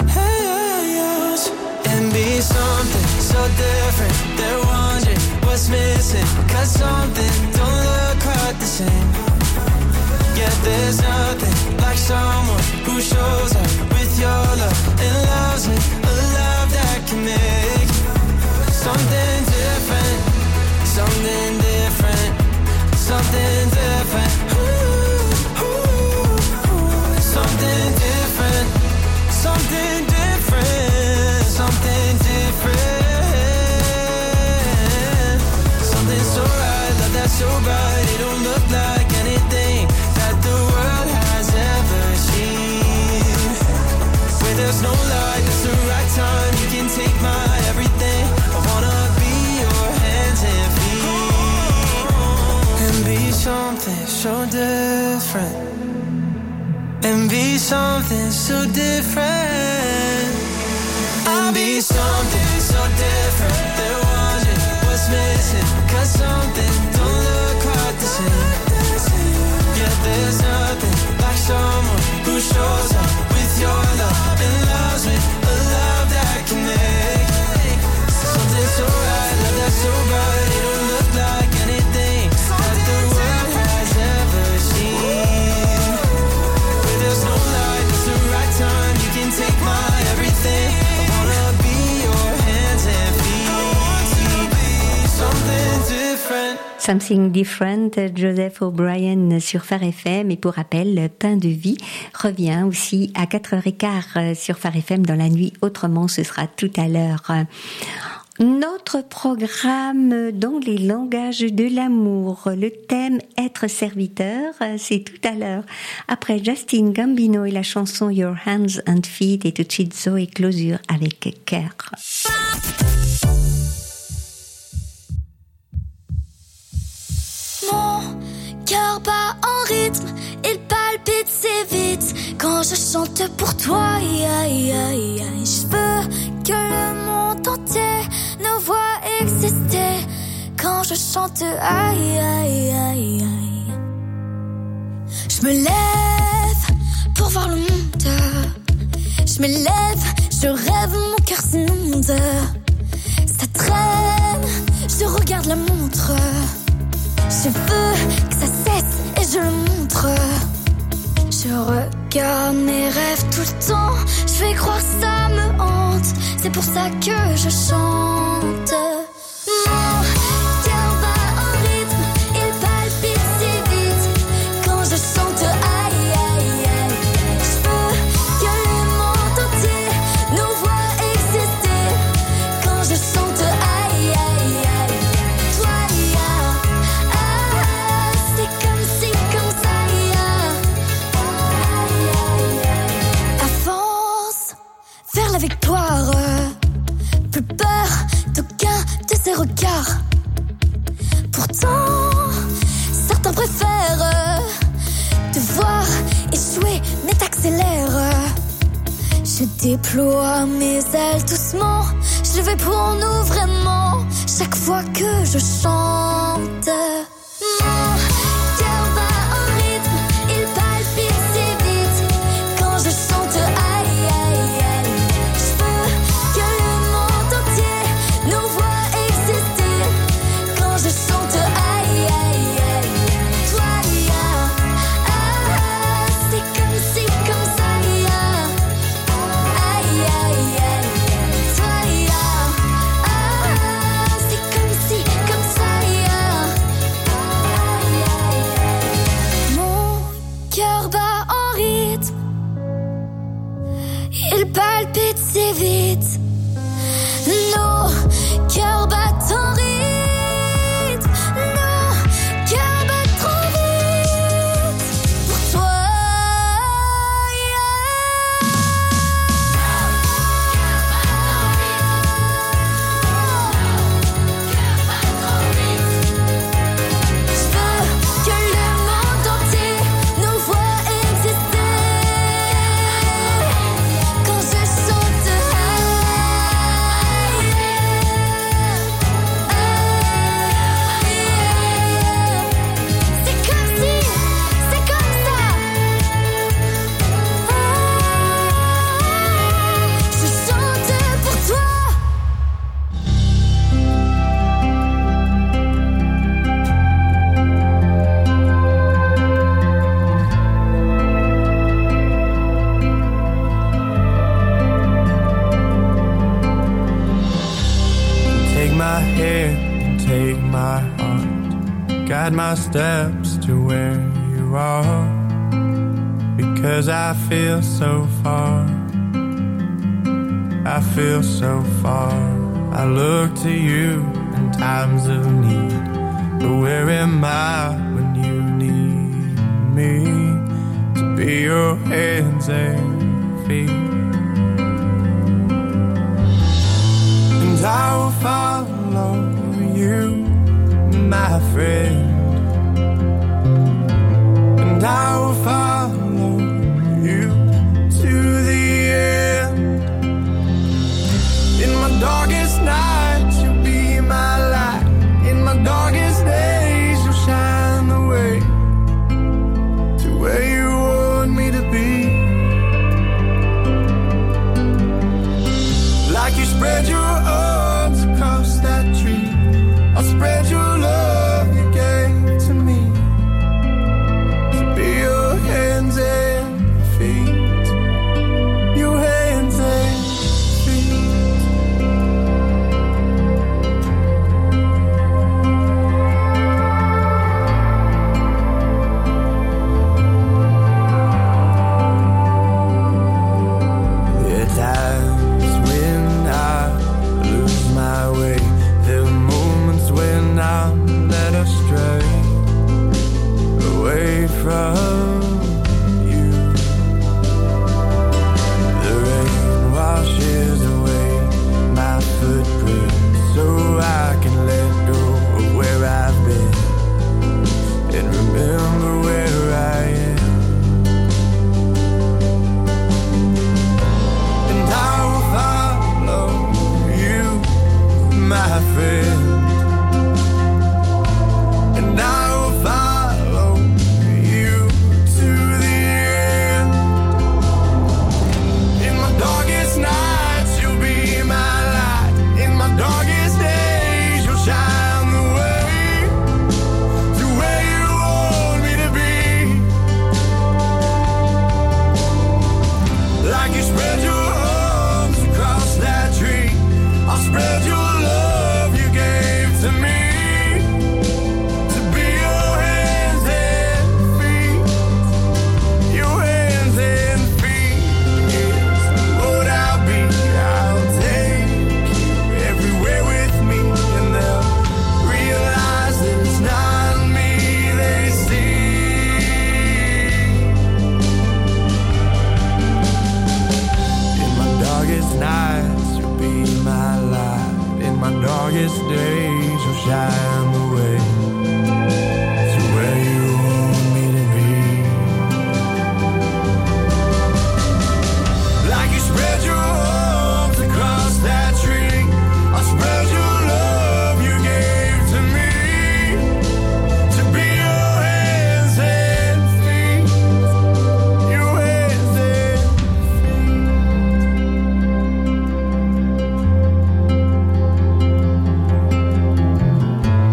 And be something so different. They're wondering what's missing, 'cause something don't look quite the same. Yeah, there's nothing like someone who shows up with your love and loves with a love that can make something different. Something different. Something different. Something different, something different, something different. Something so right, love that's so bright, it don't look like anything that the world has ever seen. Where there's no light, that's the right time, you can take my everything. I wanna be your hands and feet. And be something so different. And be something so different. And be something so different. They're wondering what's missing, 'cause something don't look quite the same. Yeah, there's nothing like someone who shows up with your love and loves with a love that can make something so right, love that's so bright, it don't look like anything that the world has ever seen. There's no light, it's the right time, you can take my everything. I wanna be your hands and feet. Something different. Something Different, Joseph O'Brien sur Phare FM. Et pour rappel, Pain de vie revient aussi à 4h15 sur Phare FM dans la nuit. Autrement, ce sera tout à l'heure. Notre programme dans les langages de l'amour, le thème être serviteur, c'est tout à l'heure. Après Justin Gambino et la chanson Your Hands and Feet, et tout de suite Zoé Closure avec Cœur. Mon cœur bat en rythme, il palpite si vite quand je chante pour toi. Je veux que le monde entier nous voit exister quand je chante. Je me lève pour voir le monde. Je me lève, je rêve, mon cœur s'inonde. Ça traîne, je regarde la montre. Je veux que ça cesse et je le montre. Je regarde mes rêves tout le temps. Je fais croire ça me hante. C'est pour ça que je chante. Mon cœur bat en rythme, il palpite si vite quand je chante. Aïe aïe aïe. Je veux que le monde entier nous voit exister quand je chante. Aïe aïe aïe. Toi ya. Vers la victoire, plus peur d'aucun de ces regards. Pourtant, certains préfèrent te voir échouer, mais t'accélères. Je déploie mes ailes doucement, je le fais pour nous vraiment. Chaque fois que je chante, mon cœur bat en rythme, il palpite si vite quand je chante. Aïe aïe aïe. Je veux que le monde entier nous voit exister quand je chante. Aïe aïe aïe. Toi ya, c'est comme si comme ça ya. Aïe aïe aïe. Toi ya, c'est comme si comme il palpite si vite. Nos cœurs battent en rythme, nos cœurs battent trop vite. Pour toi, je veux que le monde entier nous voit exister. Quand je chante c'est comme si, c'est comme ça. Je chante pour toi. Take my hand and take my heart. Guide my steps to where you are. Because I feel so far. I feel so far. I look to you in times of need. But where am I when you need me? To be your hands and feet. And I will follow you, my friend. And I will follow you to the end. In my darkest nights, you'll be my light. In my darkest days, you'll shine the way to where you want me to be. Like you spread your arms across that tree, I'll spread your love you gave to me. To be your hands and feet. Your hands and feet. There are times when I lose my way. There are moments when I'm led astray, away from you. The rain washes away my footprints, so I can let go of where I've been and remember where I am. And I will follow you, my friend. And I will follow you to the end. In my darkest nights, you'll be my light. In my darkest days, you'll shine the way to where you want me to be. Like you spread your arms across that tree, I'll spread your love you gave to me. To be your hands and feet. Your hands and feet. Yes, Lord, I'll be. I'll take you everywhere with me, and they'll realize that it's not me they see. In my darkest nights, you'll be my light. In my darkest days, you'll shine the way to where you want me to be. Like you spread your arms across that tree, I'll spread your love you gave to me. To be your hands and feet. Your hands and feet.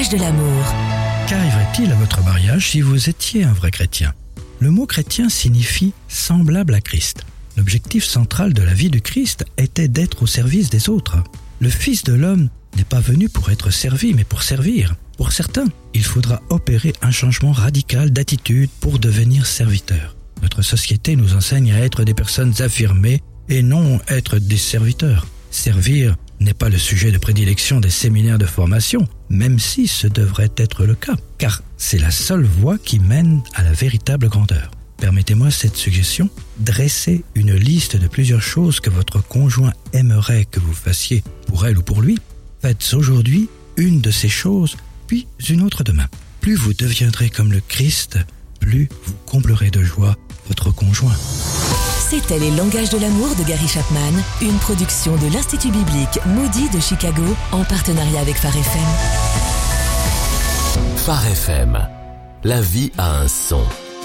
langage de l'amour. Qu'arriverait-il à votre mariage si vous étiez un vrai chrétien ? Le mot chrétien signifie semblable à Christ. L'objectif central de la vie du Christ était d'être au service des autres. Le Fils de l'homme n'est pas venu pour être servi, mais pour servir. Pour certains, il faudra opérer un changement radical d'attitude pour devenir serviteur. Notre société nous enseigne à être des personnes affirmées et non être des serviteurs. Servir n'est pas le sujet de prédilection des séminaires de formation, même si ce devrait être le cas, car c'est la seule voie qui mène à la véritable grandeur. Permettez-moi cette suggestion, dressez une liste de plusieurs choses que votre conjoint aimerait que vous fassiez pour elle ou pour lui. Faites aujourd'hui une de ces choses, puis une autre demain. Plus vous deviendrez comme le Christ, plus vous comblerez de joie votre conjoint. C'était Les langages de l'amour de Gary Chapman, une production de l'Institut biblique Moody de Chicago en partenariat avec Phare FM. Phare FM, la vie a un son.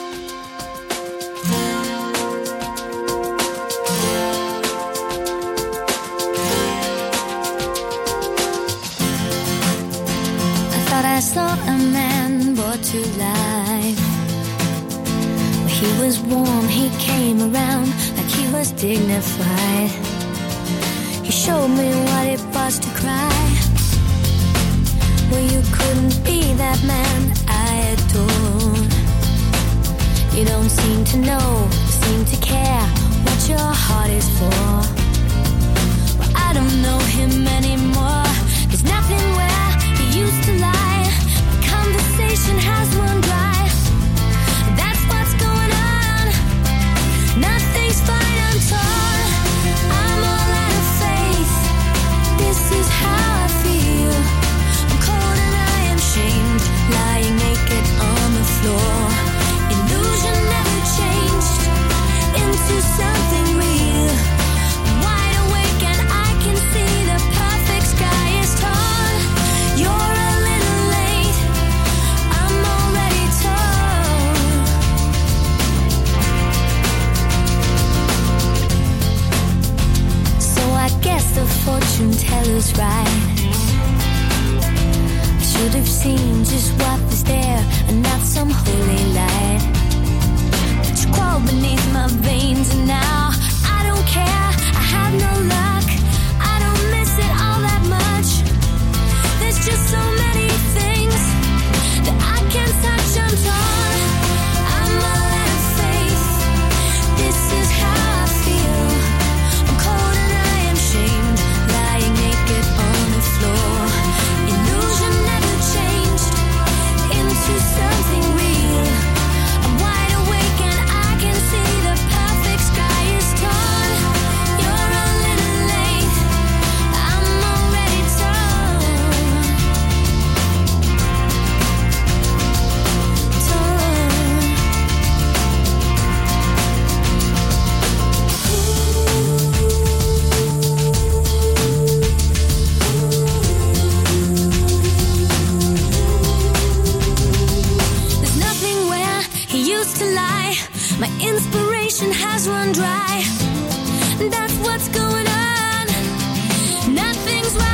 I saw a man brought to life. He was warm, he came around like he was dignified. He showed me what it was to cry. Well, you couldn't be that man I adored. You don't seem to know, seem to care what your heart is for. Well, I don't know him anymore. There's nothing where he used to lie. Conversation has run dry. That's what's going on. Nothing's fine, I'm torn. I'm all out of faith. This is how I feel. I'm cold and I am shamed, lying naked on the floor. Illusion never changed into something real. I'm wide awake and I can see the perfect sky is torn. You're a little late, I'm already torn. So I guess the fortune teller's right. I should have seen just what was there and not some holy light. But you crawled beneath my veins and now I don't care, I have no luck. I don't miss it all that much. There's just so many things that I can't touch, I'm torn. I'm all out of faith. This is how I feel. I'm cold and I am shamed, lying naked on the floor. Illusion never changed into something real. I'm wide awake and I can see the perfect sky is torn. You're a little late, I'm already torn. There's nothing where he used to lie. My inspiration has run dry. That's what's going on. Nothing's right.